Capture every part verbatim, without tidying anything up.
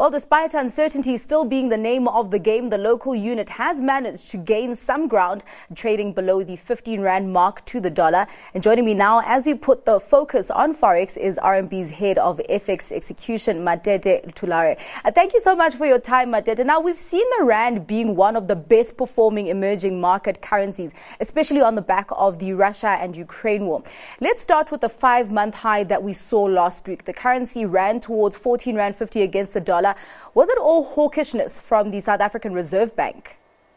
Well, despite uncertainty still being the name of the game, the local unit has managed to gain some ground, trading below the fifteen rand mark to the dollar. And joining me now as we put the focus on Forex is R M B's head of F X execution, Matete Tulare. Uh, thank you so much for your time, Matete. Now, we've seen the rand being one of the best performing emerging market currencies, especially on the back of the Russia and Ukraine war. Let's start with the five-month high that we saw last week. The currency ran towards fourteen rand fifty against the dollar. Was it all hawkishness from the South African Reserve Bank?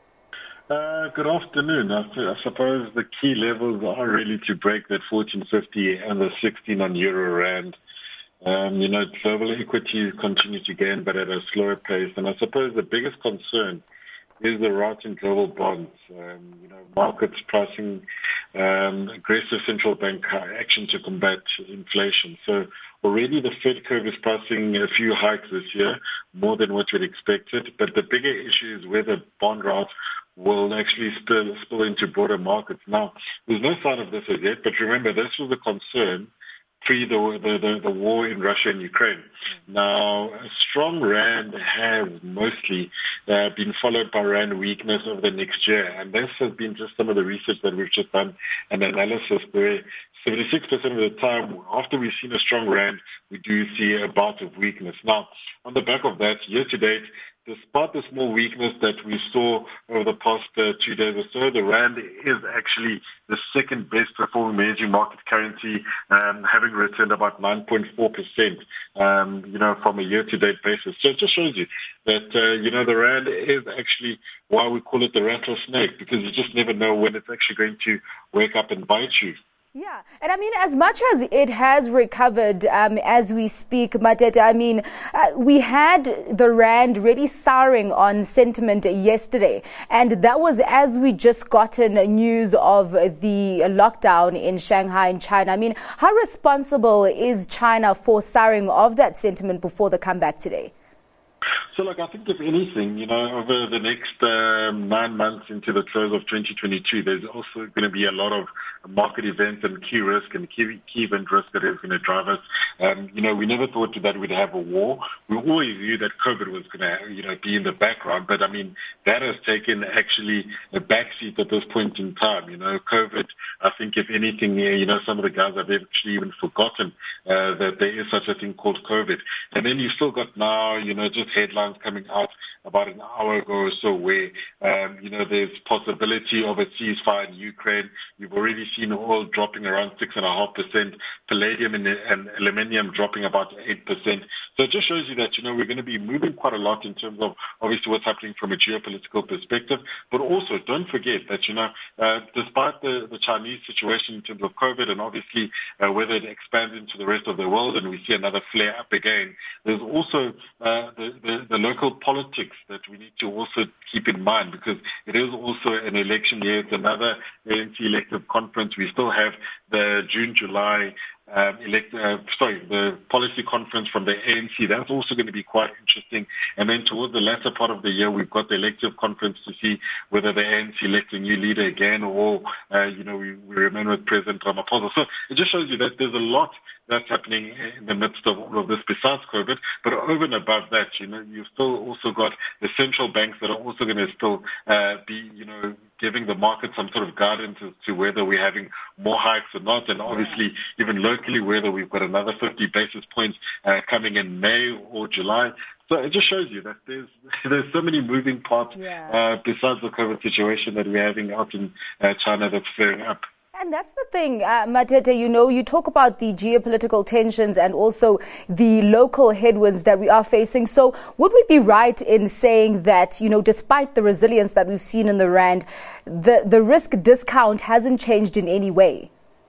Uh, good afternoon. I, I suppose the key levels are really to break that fourteen fifty and the sixteen on euro rand. Um, you know, global equities continue to gain, but at a slower pace. And I suppose the biggest concern is the rise in global bonds. Um, you know, markets pricing um, aggressive central bank action to combat inflation. So already the Fed curve is pricing a few hikes this year, more than what we'd expected. But the bigger issue is whether bond routes will actually spill, spill into broader markets. Now, there's no sign of this as yet, but remember, this was a concern pre the, the, the, the war in Russia and Ukraine. Now, a strong rand has mostly uh, been followed by rand weakness over the next year, and this has been just some of the research that we've just done, an analysis where seventy-six percent of the time, after we've seen a strong rand, we do see a bout of weakness. Now, on the back of that, year to date, despite the small weakness that we saw over the past uh, two days or so, the rand is actually the second best performing emerging market currency, um, having returned about nine point four percent, um, you know, from a year-to-date basis. So it just shows you that, uh, you know, the rand is actually why we call it the rattlesnake, because you just never know when it's actually going to wake up and bite you. Yeah, and I mean, as much as it has recovered um, as we speak, Matete, I mean, uh, we had the rand really souring on sentiment yesterday, and that was as we just gotten news of the lockdown in Shanghai in China. I mean, how responsible is China for souring of that sentiment before the comeback today? So, look, I think if anything, you know, over the next um, nine months into the close of twenty twenty-two, there's also going to be a lot of market events and key risk and key, key event risk that is going to drive us. Um, you know, we never thought that we'd have a war. We always knew that COVID was going to, you know, be in the background. But, I mean, that has taken actually a backseat at this point in time. You know, COVID, I think, if anything, you know, some of the guys have actually even forgotten uh, that there is such a thing called COVID. And then you've still got now, you know, just headlines coming out about an hour ago or so where, um, you know, there's possibility of a ceasefire in Ukraine. You've already seen oil dropping around six point five percent, palladium and, and aluminium dropping about eight percent. So it just shows you that, you know, we're going to be moving quite a lot in terms of obviously what's happening from a geopolitical perspective. But also don't forget that, you know, uh, despite the, the Chinese situation in terms of COVID and obviously uh, whether it expands into the rest of the world and we see another flare up again, there's also uh, the, the, the local politics that we need to also keep in mind, because it is also an election year. It's another A N C elective conference. We still have the June, July Um, elect, uh, sorry, the policy conference from the A N C. That's also going to be quite interesting. And then towards the latter part of the year, we've got the elective conference to see whether the A N C elects a new leader again or, uh, you know, we, we remain with President Ramaphosa. So it just shows you that there's a lot that's happening in the midst of all of this besides COVID. But over and above that, you know, you've still also got the central banks that are also going to still uh, be, you know, giving the market some sort of guidance as to whether we're having more hikes or not, and obviously even locally whether we've got another fifty basis points uh, coming in May or July. So it just shows you that there's there's so many moving parts yeah. uh, besides the COVID situation that we're having out in uh, China that's flaring up. And that's the thing, uh, Matete, you know, you talk about the geopolitical tensions and also the local headwinds that we are facing. So would we be right in saying that, you know, despite the resilience that we've seen in the rand, the, the risk discount hasn't changed in any way?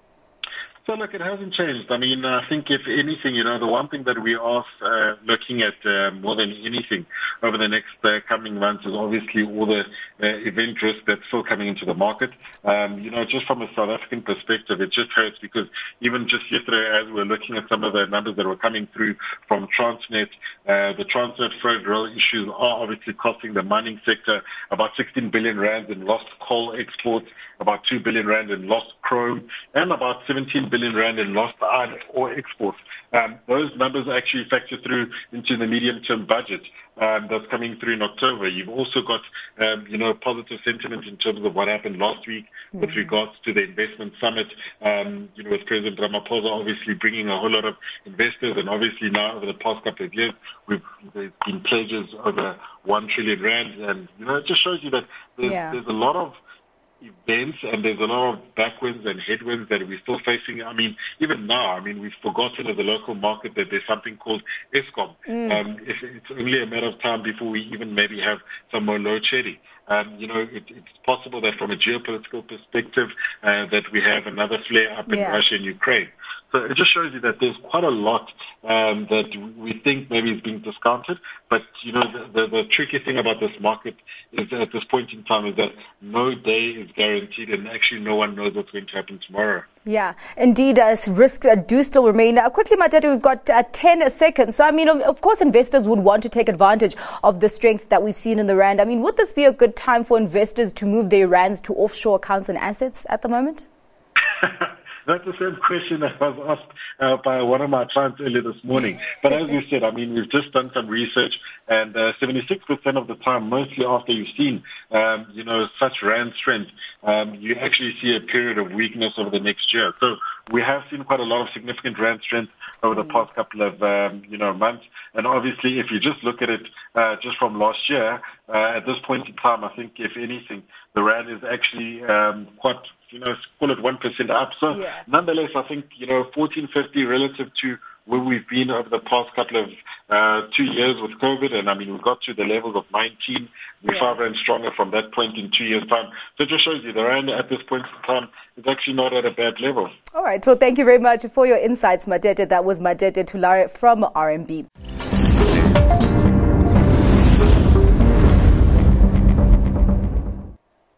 So, look, it hasn't changed. I mean, I think if anything, you know, the one thing that we are uh, looking at uh, more than anything over the next uh, coming months is obviously all the uh, event risk that's still coming into the market. Um, you know, just from a South African perspective, it just hurts because even just yesterday as we were looking at some of the numbers that were coming through from Transnet, uh, the Transnet freight rail issues are obviously costing the mining sector about sixteen billion rand in lost coal exports, about two billion rand in lost chrome, and about seventeen billion billion rand in lost iron ore exports. Um, those numbers actually factor through into the medium-term budget um, that's coming through in October. You've also got, um, you know, positive sentiment in terms of what happened last week mm-hmm. with regards to the investment summit, um, you know, with President Ramaphosa obviously bringing a whole lot of investors, and obviously now over the past couple of years, we've there's been pledges over one trillion rand, and, you know, it just shows you that there's, yeah. there's a lot of events and there's a lot of backwinds and headwinds that we're still facing. I mean, even now, I mean, we've forgotten as a local market that there's something called Eskom. Mm. Um, it's, it's only a matter of time before we even maybe have some more load shedding. Um, you know, it, it's possible that from a geopolitical perspective uh, that we have another flare up in yeah. Russia and Ukraine. So it just shows you that there's quite a lot um, that we think maybe is being discounted. But, you know, the, the, the tricky thing about this market is that at this point in time is that no day is guaranteed, and actually no one knows what's going to happen tomorrow. Yeah, indeed, uh, risks uh, do still remain. Uh, quickly, Madete, we've got uh, ten seconds. So, I mean, of, of course, investors would want to take advantage of the strength that we've seen in the rand. I mean, would this be a good time for investors to move their rands to offshore accounts and assets at the moment? That's the same question that was asked uh, by one of my clients earlier this morning. But as you said, I mean, we've just done some research, and uh, seventy-six percent of the time, mostly after you've seen, um, you know, such rand strength, um, you actually see a period of weakness over the next year. So we have seen quite a lot of significant rand strength over the past couple of, um, you know, months. And obviously, if you just look at it uh, just from last year, uh, at this point in time, I think, if anything, the rand is actually um, quite, you know, call it one percent up. So yeah. nonetheless, I think, you know, fourteen fifty relative to where we've been over the past couple of uh, two years with COVID, and I mean, we got to the levels of nineteen. We're yeah. five rand stronger from that point in two years' time. So it just shows you the rand at this point in time is actually not at a bad level. All right. Well, thank you very much for your insights, Madete. That was Madete Tulare from R M B.